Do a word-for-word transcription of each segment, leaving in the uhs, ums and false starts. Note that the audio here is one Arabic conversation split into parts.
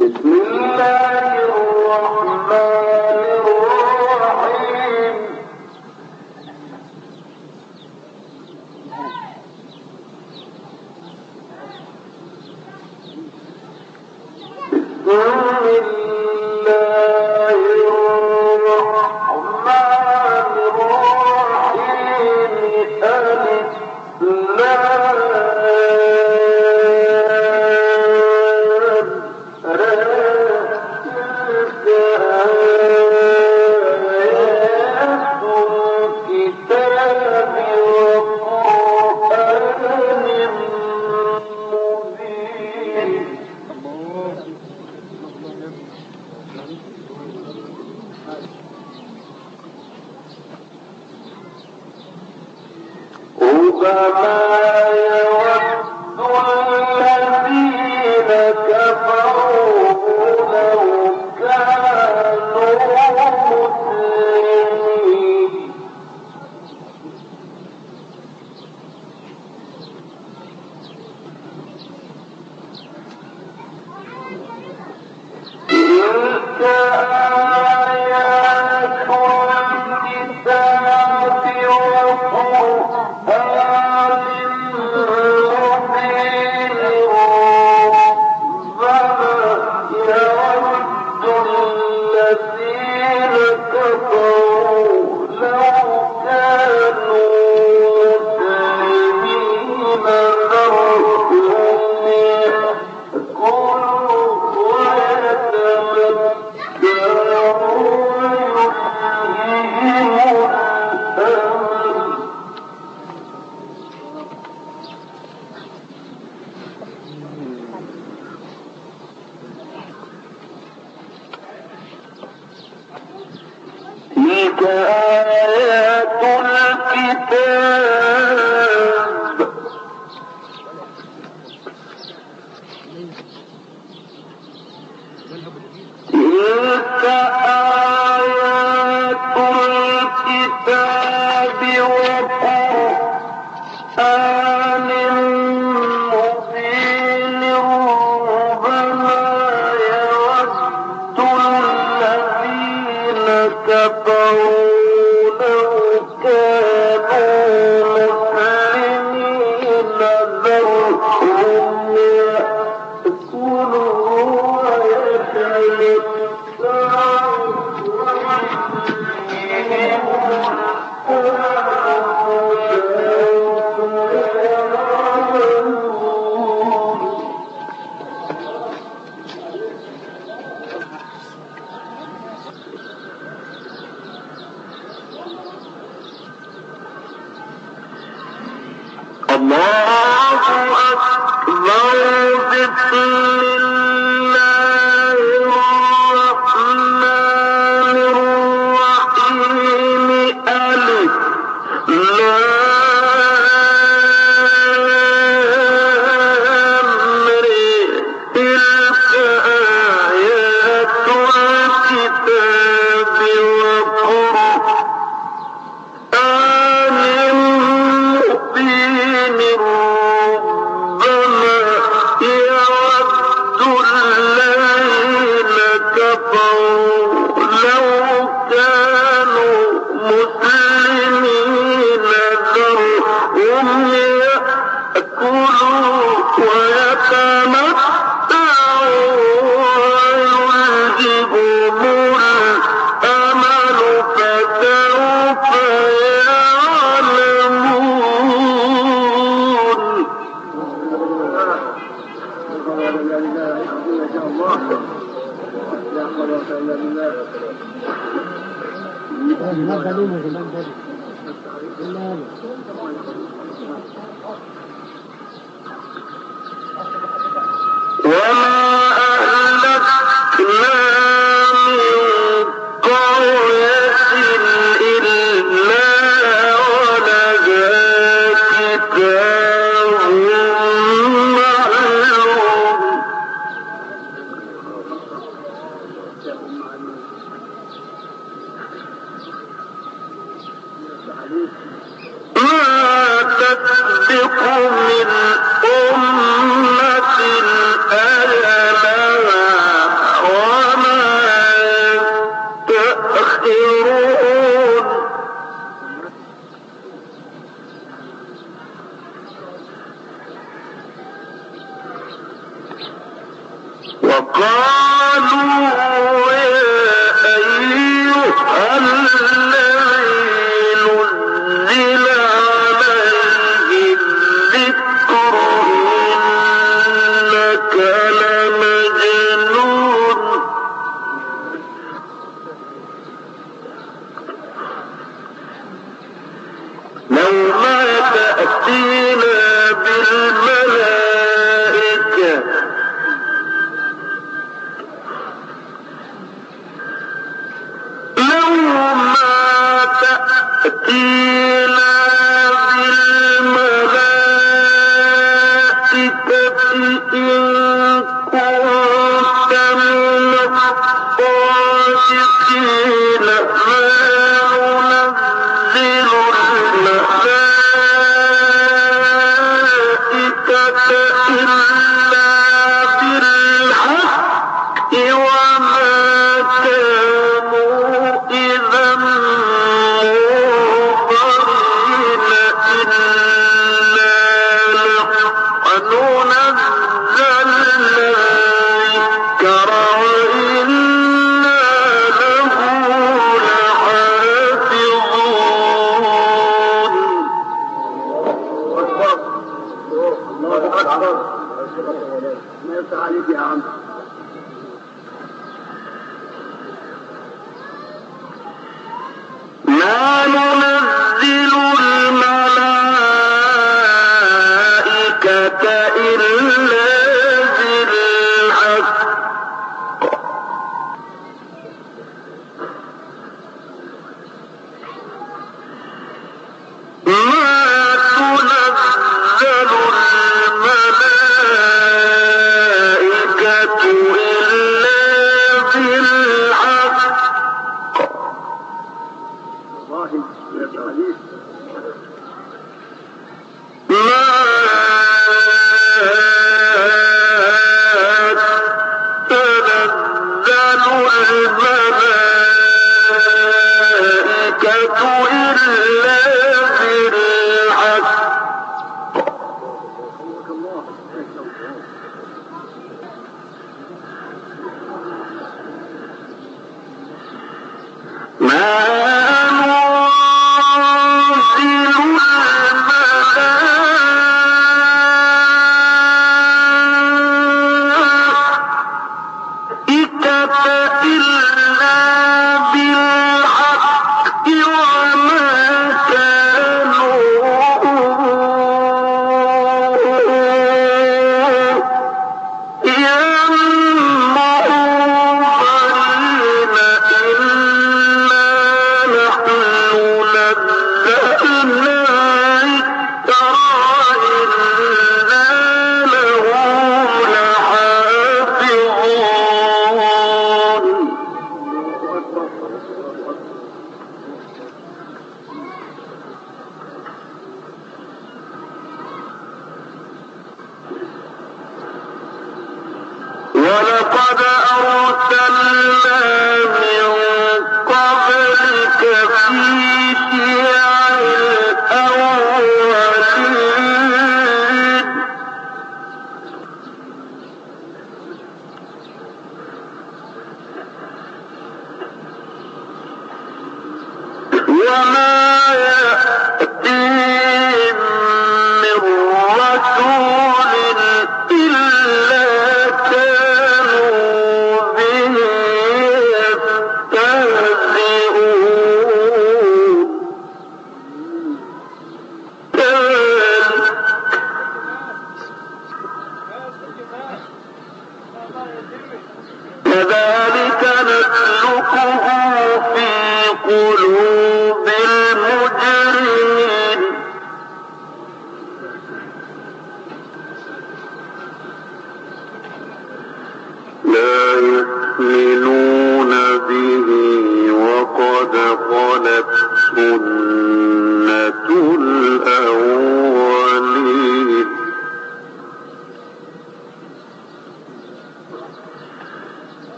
ما تسبق من أمة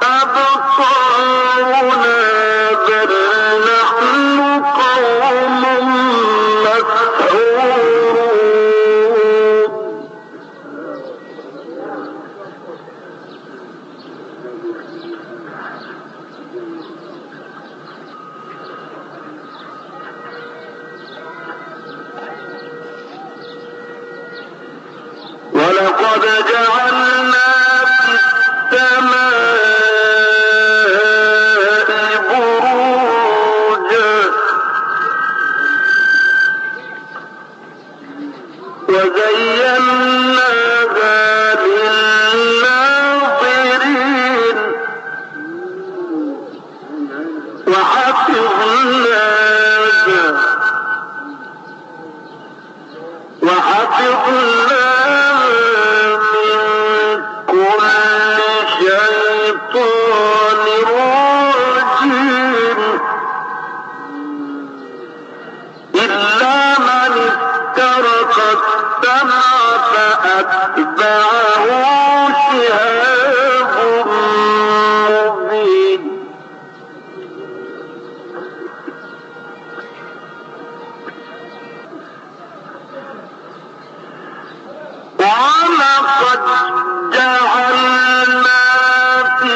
أبصارنا بل نحن قوم مسحورون ولقد جعلنا في السماء بروجا وزيناها للناظرين وحفظناها وحفظناها شيطان رجيم إلا من استرق السمع فأتبعه شهاب مبين ولقد جعلنا في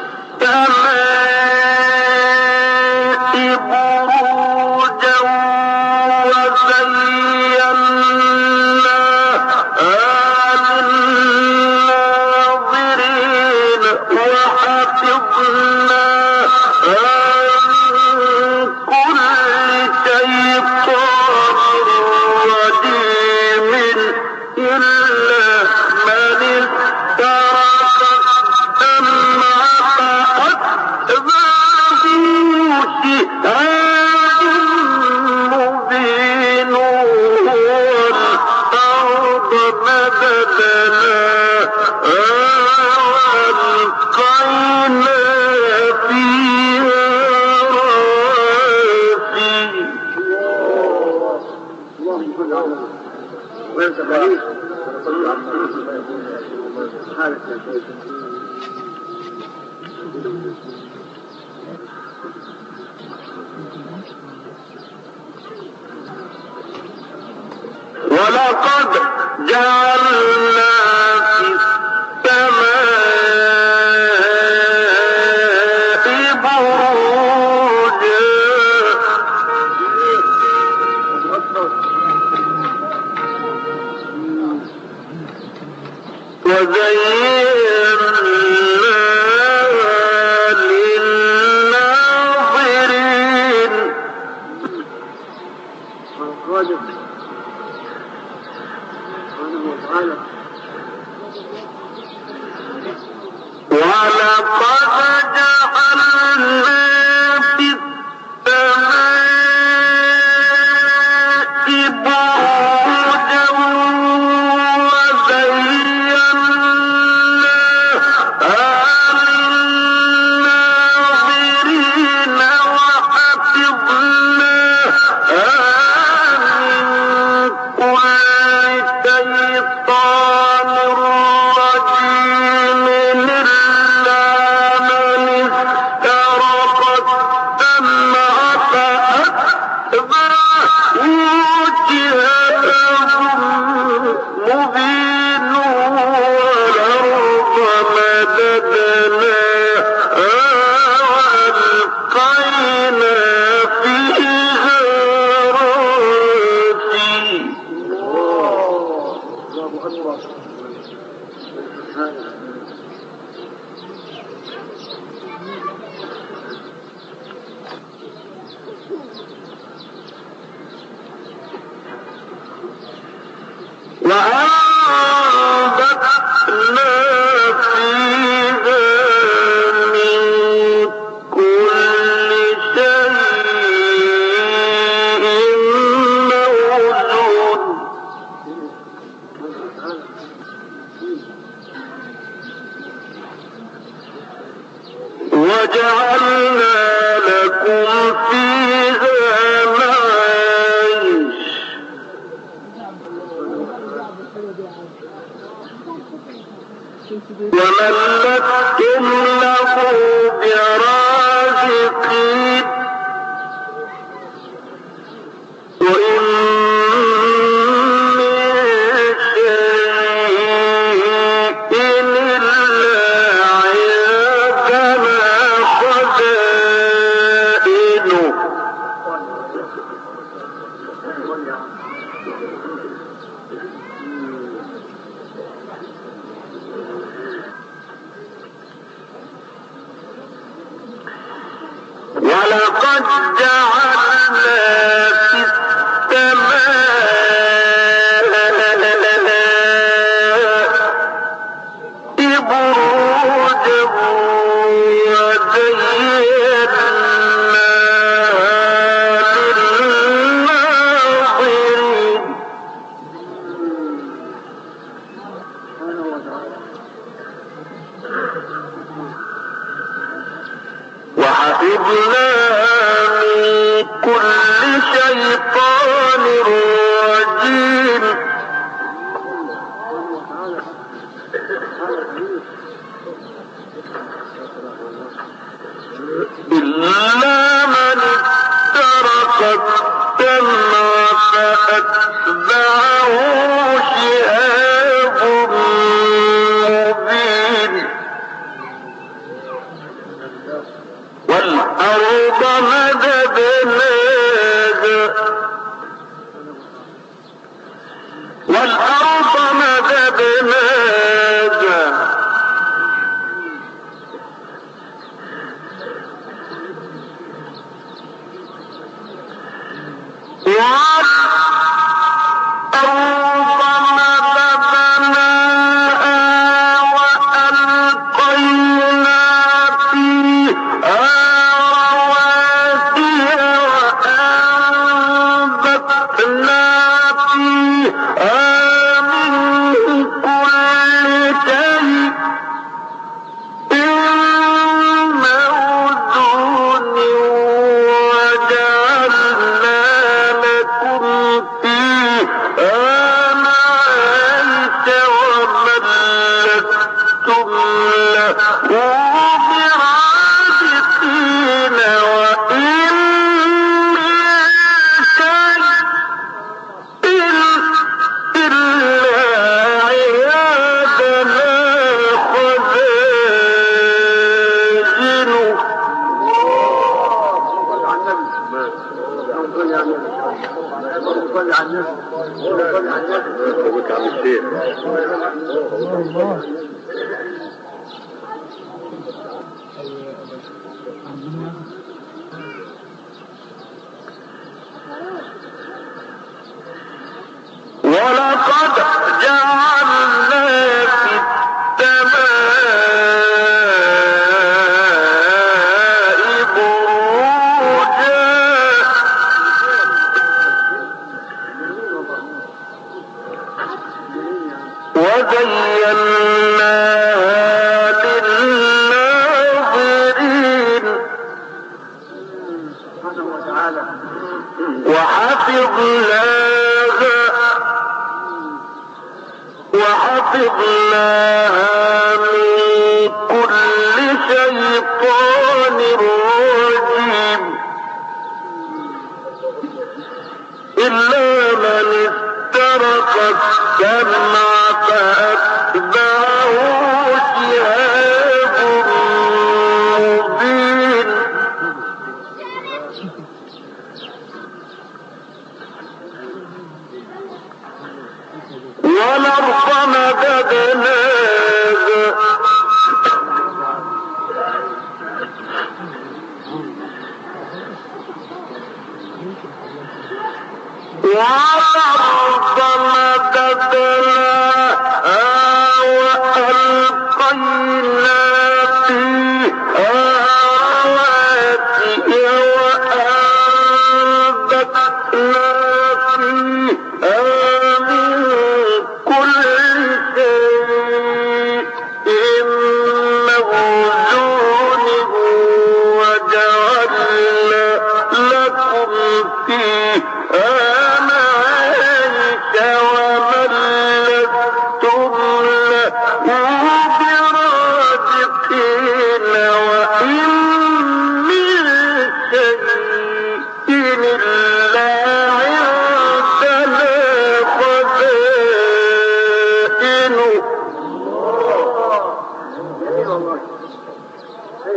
السماء بروجا وزيناها للناظرين وحفظناها من كل شيطان رجيم إلا من استرق السمع فأتبعه شهاب مبين والأرض مددناها وألقينا فيها رواسي ولقد جعلنا في السماء بروجا وزيناها للناظرين ولقد جعلنا في السماء بروجا وزيناها للناظرين وحفظناها من كل شيطان رجيم إلا من استرق السمع فأتبعه شهاب مبين والأرض مددناها وألقينا فيها رواسي وأنبتنا فيها من كل شيء موجود وجعلنا لكم فيها معايش ومن لكم له رشيد وإن من شيء إلا عندنا خزائنه ولقد جعلنا في السماء بروجا وزيناها للناظرين وحفظناها من كل شيطان رجيم إلا من استرق السمع فأتبعه شهاب مبين والأرض مددناها والأرض مددناها والأرض مددناها وألقينا فيها وأنبتنا فيها من كل شيء موزون وجعلنا لكم فيها معايش ومن لستم له برازقين وإن من شيء إلا عيادنا خزائنه ولقد جعلنا في السماء بروجا وزيناها للناظرين وحفظناها وحفظناها من كل شيطان رجيم إلا من استرق السمع فأتبعه شهاب مبين والأرض مددناها والأرض مددناها وألقينا فيها رواسي وأنبتنا فيها من كل شيء موزون وجعلنا لكم فيها معايش ومن لستم له برازقين وإن من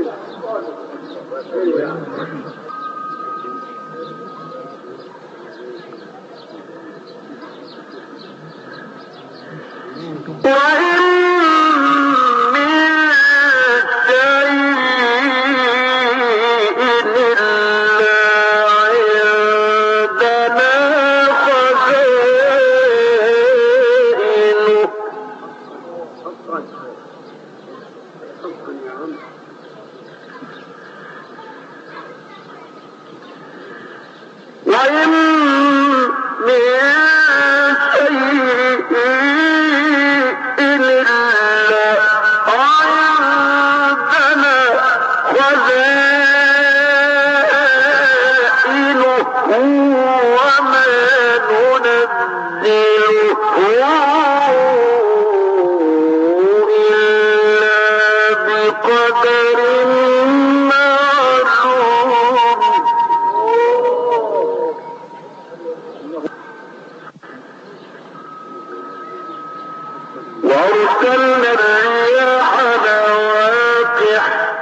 وأرسلنا الرياح لواقح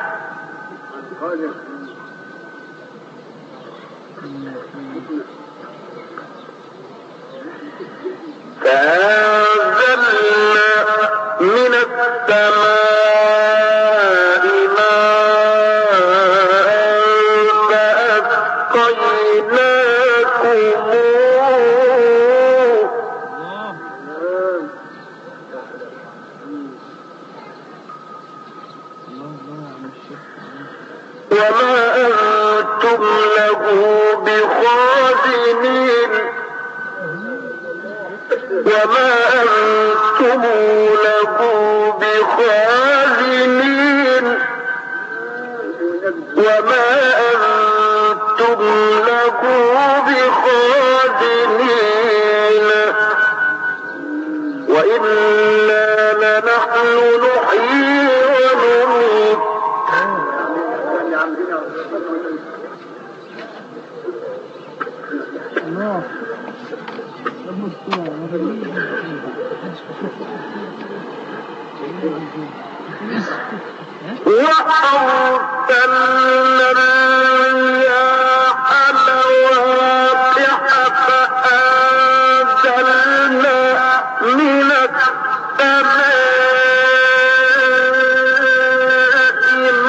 فأنزلنا من السماء ماء فأسقيناكموه وما أنتم له بخازنين وما أنتم له بخازنين وما أنتم له بخازنين وإنا لنحن نحيي ونميت وأرسلنا الرياح لواقح فأنزلنا من السماء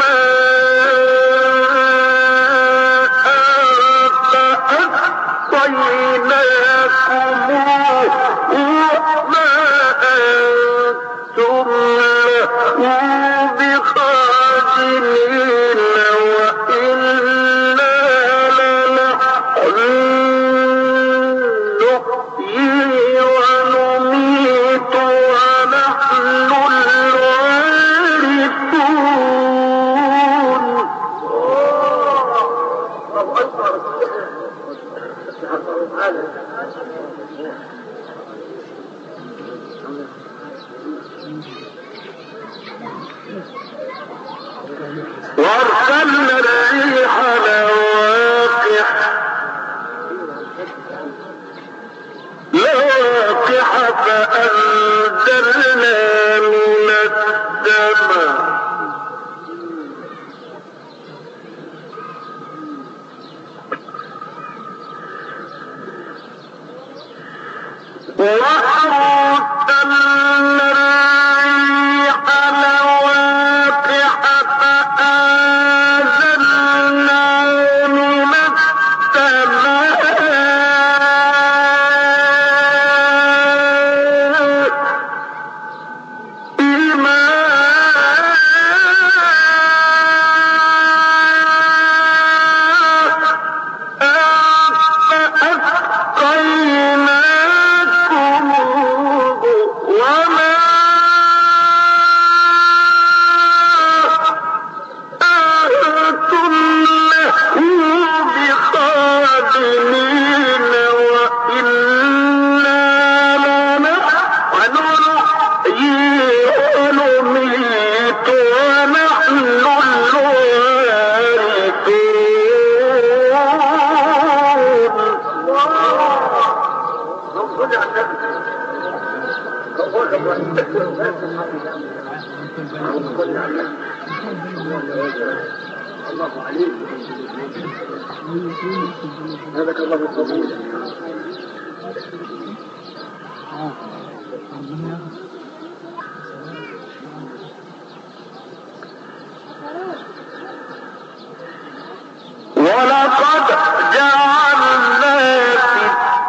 ماء فأسقيناكموه وما أنتم له بخازنين وإنا لنحن نحيي ونميت ونحن وأرسلنا الريح لواقح لواقح فأنزلنا من السماء وأرسلنا الريح لواقح فأنزلنا من السماء الله عليك هذاك الله القبول ولقد جعلنا في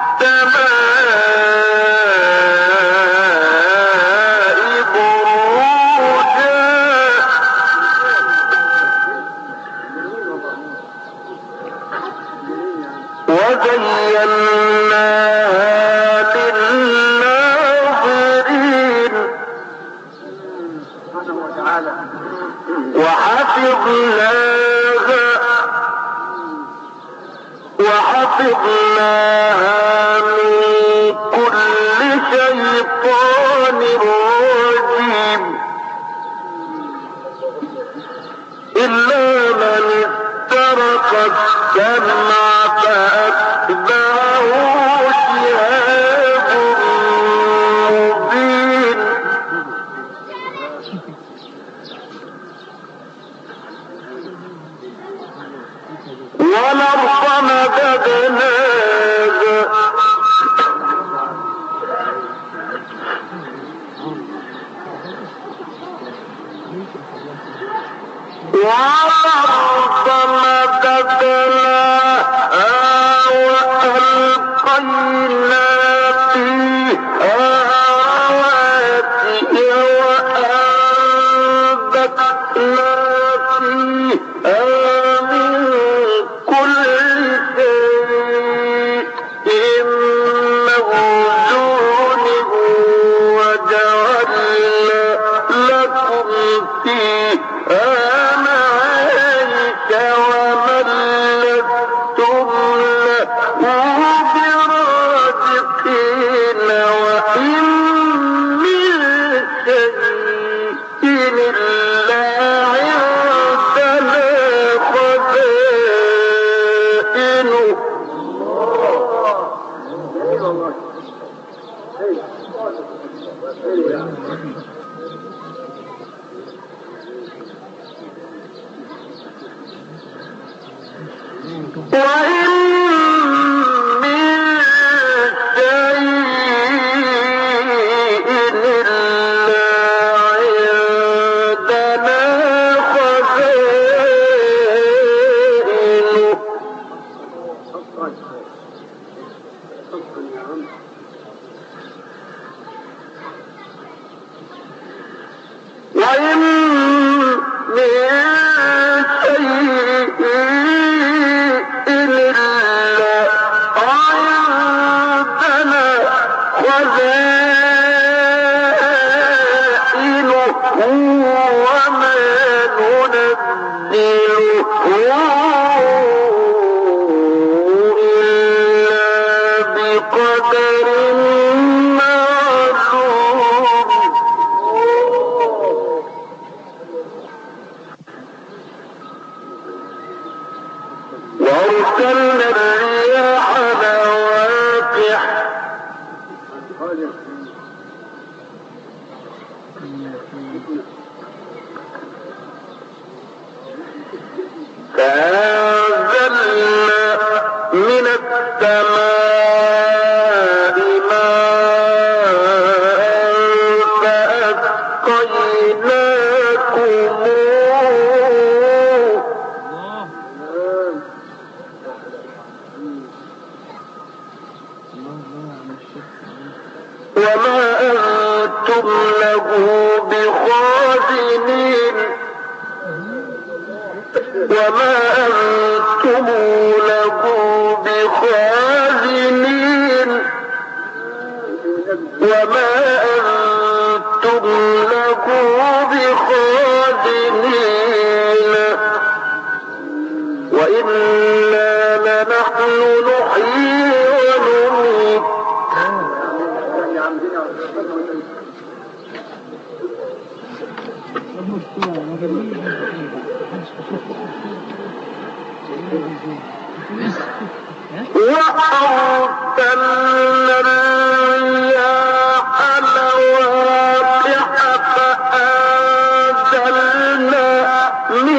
السماء بروجا وزيناها للناظرين سبحانه وتعالى وحفظناها وحفظناها من كل شيطان رجيم إلا من استرق السمع فأتبعه شهاب مبين والأرض مددناها والأرض مددناها وألقينا فيها رواسي وأنبتنا فيها من كل شيء موزون وجعلنا لكم فيها معايش ومن لستم له برازقين وإن من شيء إلا عندنا خزائنه وإن من شيء إلا عندنا خزائنه وإن من شيء إلا عندنا خزائنه وما ننزله إلا بقدر معلوم وأرسلنا الرياح لواقح فأنزلنا من السماء ماء فأسقيناكموه وما أنتم له بخازنين وما أنتم له بخازنين وما أنتم له بخازنين وإنا لنحن نحيي ونميت وأرسلنا الرياح لواقح فأنزلنا من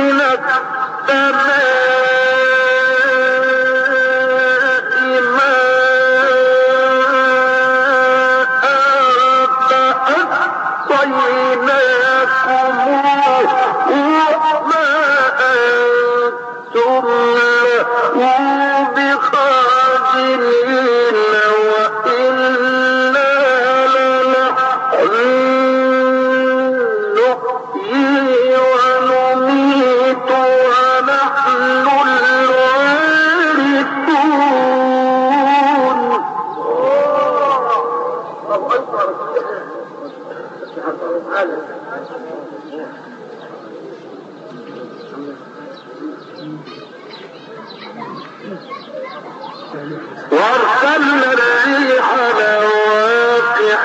وارسلنا الريح لواقح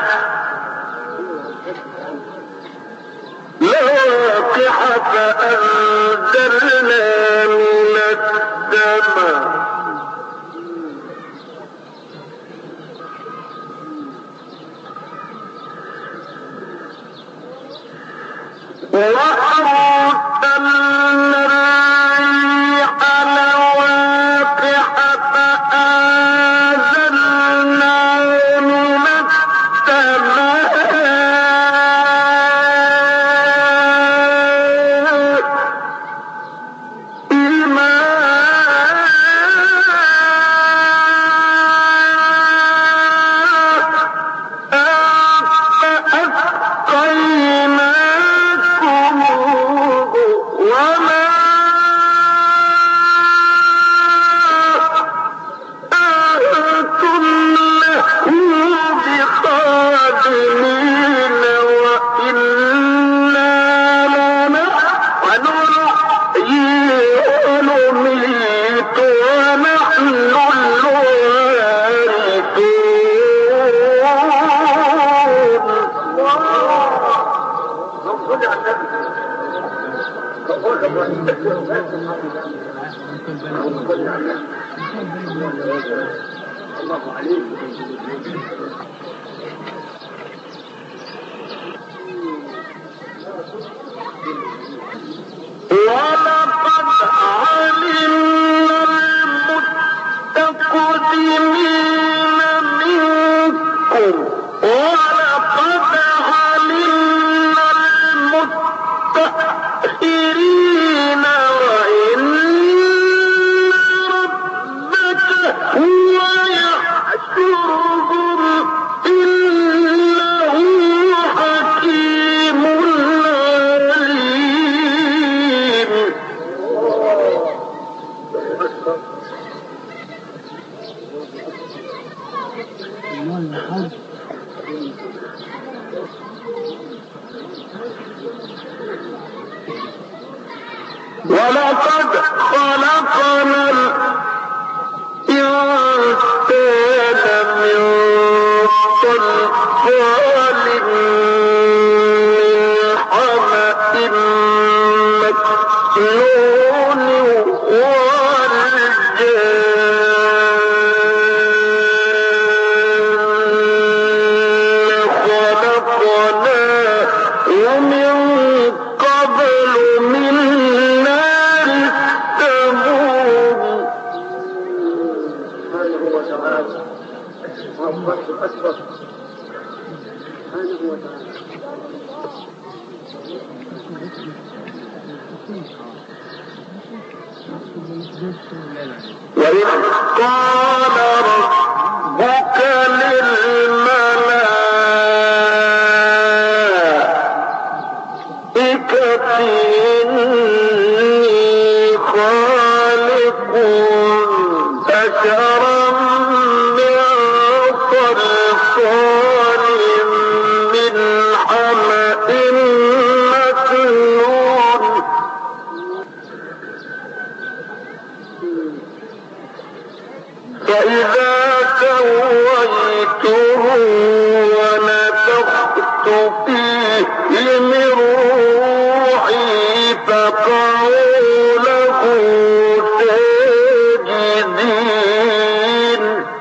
لواقح فأنزلنا من السماء وأرسلنا الريح لواقح فأنزلنا من الله عليه. ولقد علمنا المستقدمين منكم ولقد علمنا المستأخرين وإن ربك هو يحشرهم إنه حكيم عليم. ولقد خلقنا الإنسان من صلصال من حمأ مسنون والجان خلقناه من قبل من نار السموم. سبحانه وتعالى الرب الأكبر سبحانه وتعالى. وإذ قال ربك للملائكة إني خالق بشرا من صلصال من حمأ مسنون فإذا سويته ونفخت فيه من روحي فقعوا له ساجدين.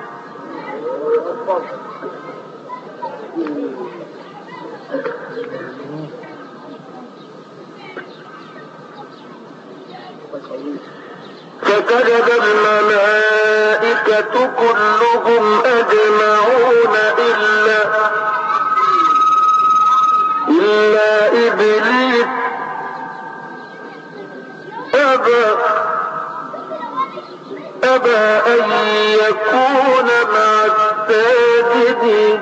فسجد الملائكة كلهم أجمعون إلا إلا إبليس أبى أبى أن يكون مع الساجدين.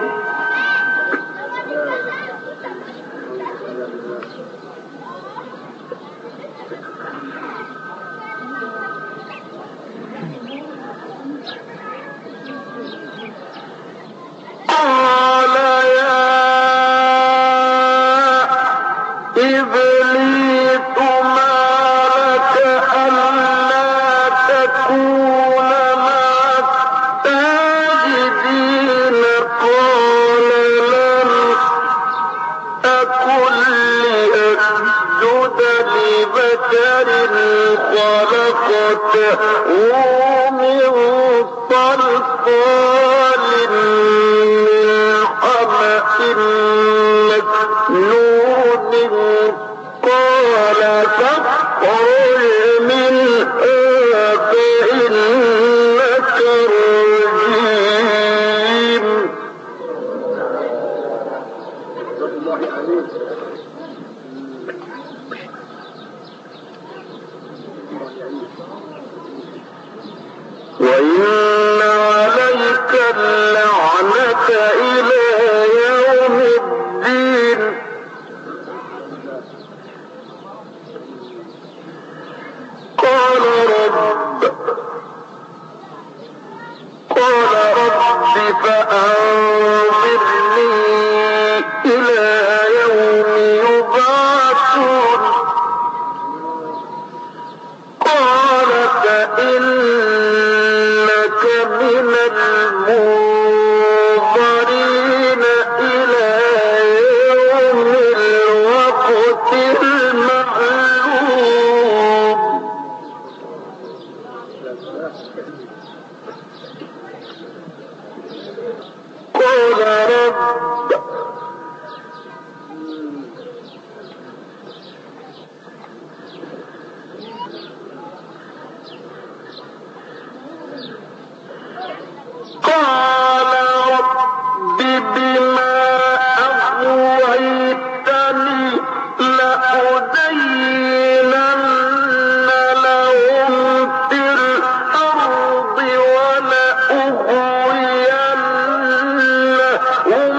قال يا إبليس ما لك ألا تكون مع خلقته من صلصال من حمأ مسنون قال فاخرج منها فإنك رجيم. وإن عليك اللعنة إلى يوم الدين. قال رب قال رب فأنظرني إلى يوم يبعثون. قال فإنك من المنظرين إلى يوم الوقت المعلوم. قال رب قال رب بما أغويتني لأزينن لهم في الأرض ولأغوينهم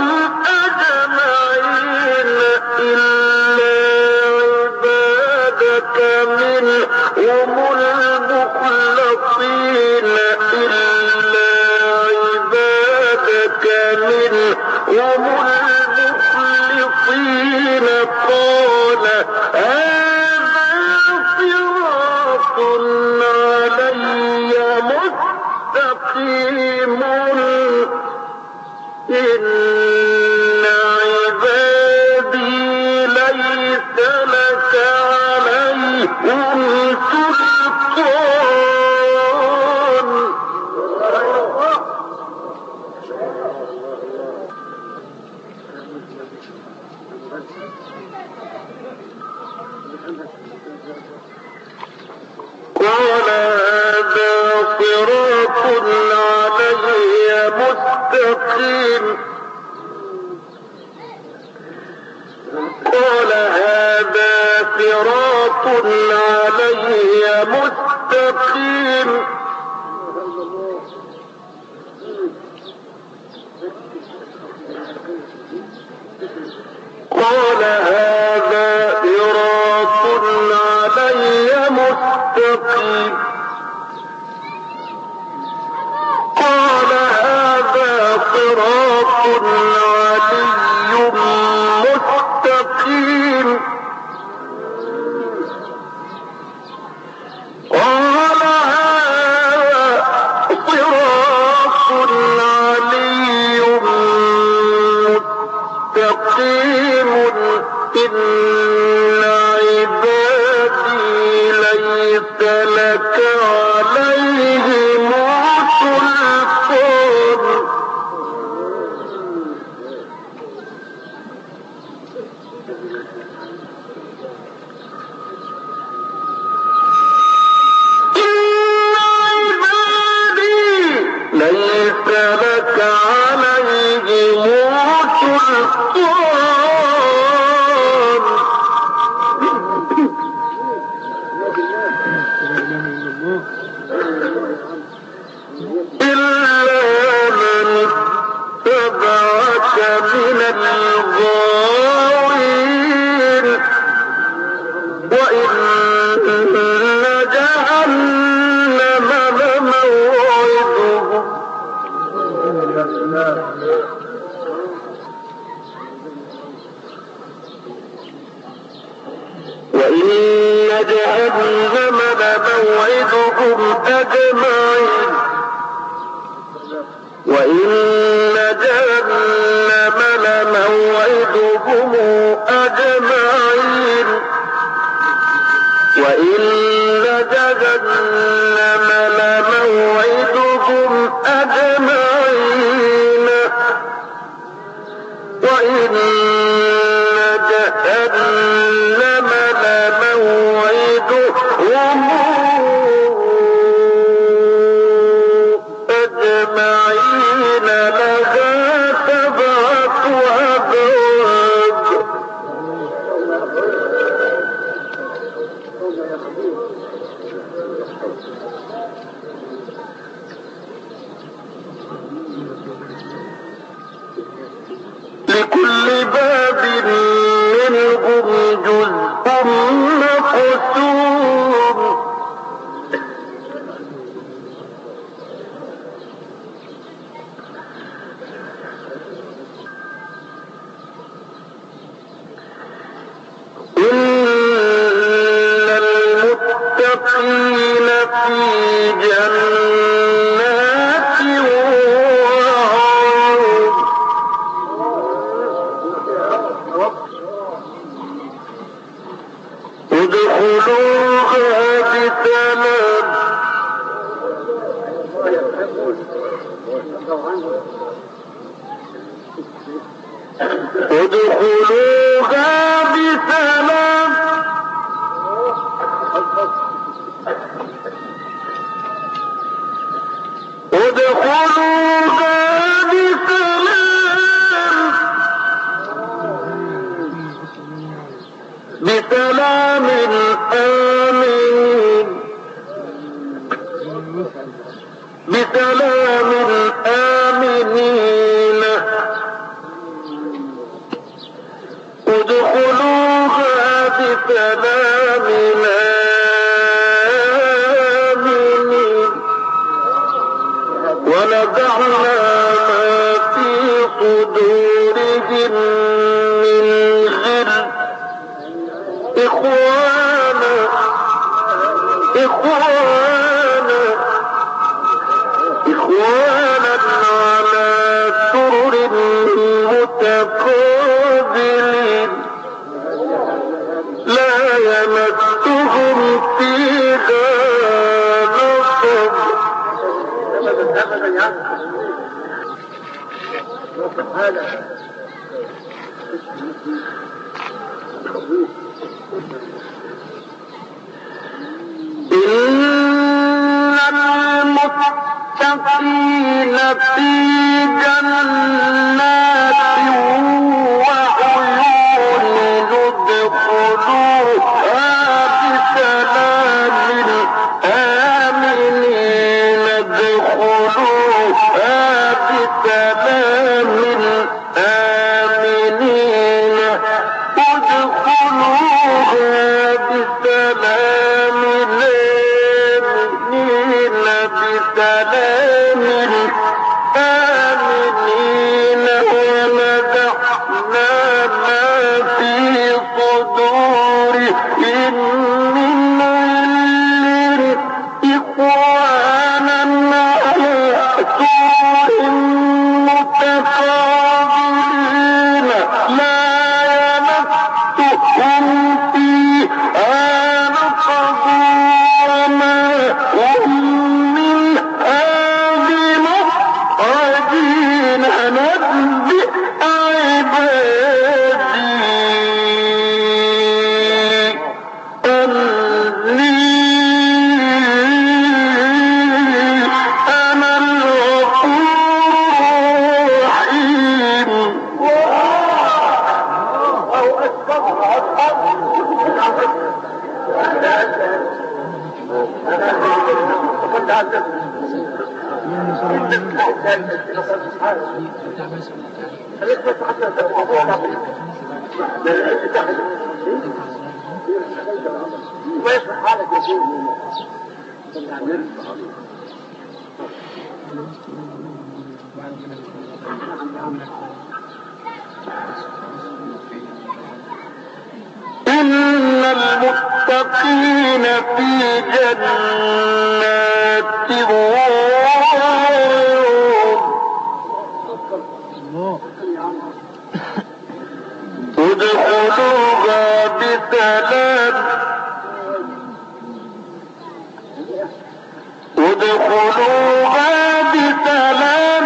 أجمعين إلا عبادك منهم المخلصين إلا عبادك منهم المخلصين. قال هذا صراط علي مستقيم إن عبادي ليس لك عليهم سلطان. قال هذا صراط علي مستقيم قال هذا صراط علي مستقيم قال هذا صراط علي مستقيم قال هذا صراط علي مستقيم قال هذا صراط علي مستقيم إن عبادي ليس لك عليهم سلطان. ليس لك عليهم سلطان إلا من اتبعك من الغاوين. وإن جهنم لموعدهم وإن جهنم لموعدهم أجمعين وإن جهنم لموعدهم أجمعين وإن جهنم لموعدهم أجمعين وإن جهنم لموعدهم أجمعين لها سبعة أبواب لكل باب منهم جزء مقسوم إن المتقين في جنات وعيون ادخلوها بسلام ادخلوها بسلام ادخلوها بسلام بسلام آمين بسلام آمنين ادخلوها بسلام آمنين ونزعنا ما في صدورهم من غل إخوانا إخوانا إخوانا على سرر متقابلين لا يمسهم فيها نصب إن المتقين في جنات وعيون ادخلوها بسلام آمنين ادخلوها بسلام آمنين ادخلوها بسلام آمنين بسلام آمنين ونزعنا ما في صدورهم من غل إخوانا على سرر متقابلين لا يمسهم فيها نصب وما هم منها بمخرجين نبئ عبادي أني أنا الغفور الرحيم إن المتقين في جنات وعيون ادخلوها بسلام ادخلوها بسلام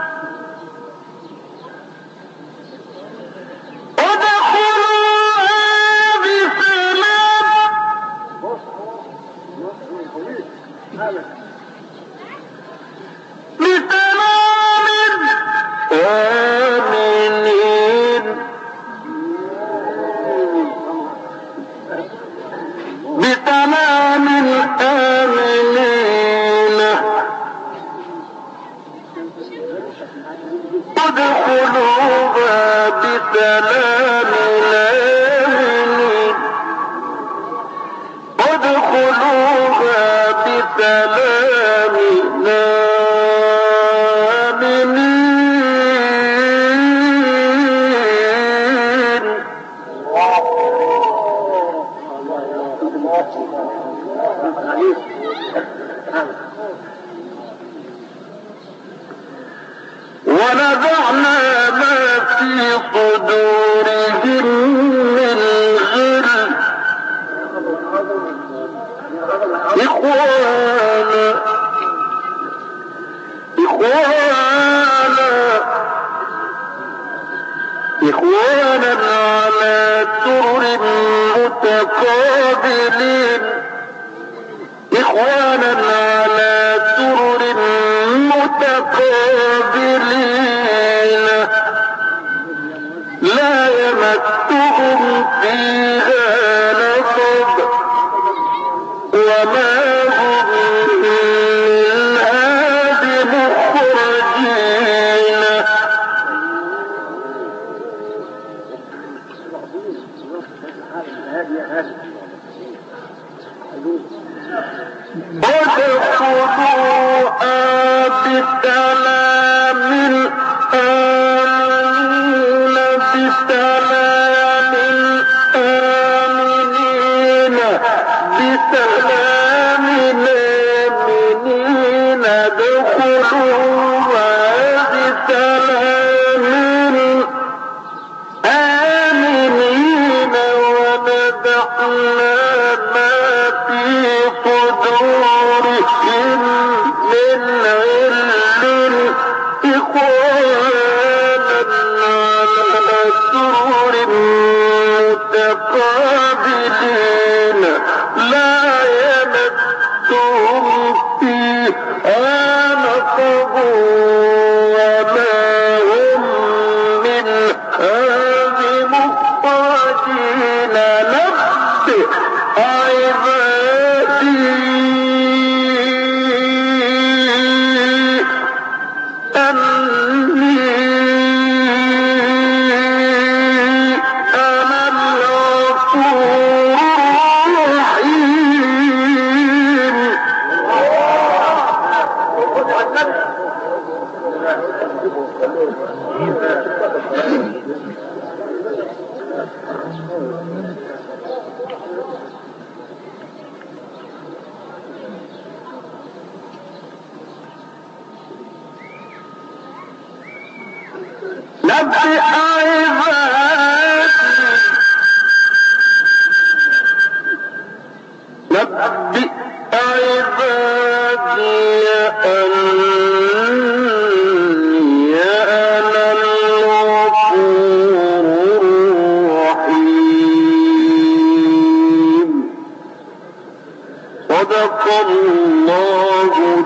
بسلام آمنين ادخلوها بسلام آمنين ادخلوها بسلام ونزعنا ما في صدورهم من غل إخوانا إخوانا إخوانا على سرر متقابلين إخوانا على سرر متقابلين لا يمسهم فيها نصب وما هم منها بمخرجين ادخلوها بسلام آمنين بسلام آمنين بسلام آمنين ادخلوها بسلام آمنين ونزعنا ما في صدورهم من غل إخوانا على سرر متقابلين لا يمسهم فيها نصب وما هم منها بمخرجين نبئ عبادي أني أنا الغفور الرحيم نبئ عبادي نبئ عبادي أني أنا الغفور الرحيم صدق الله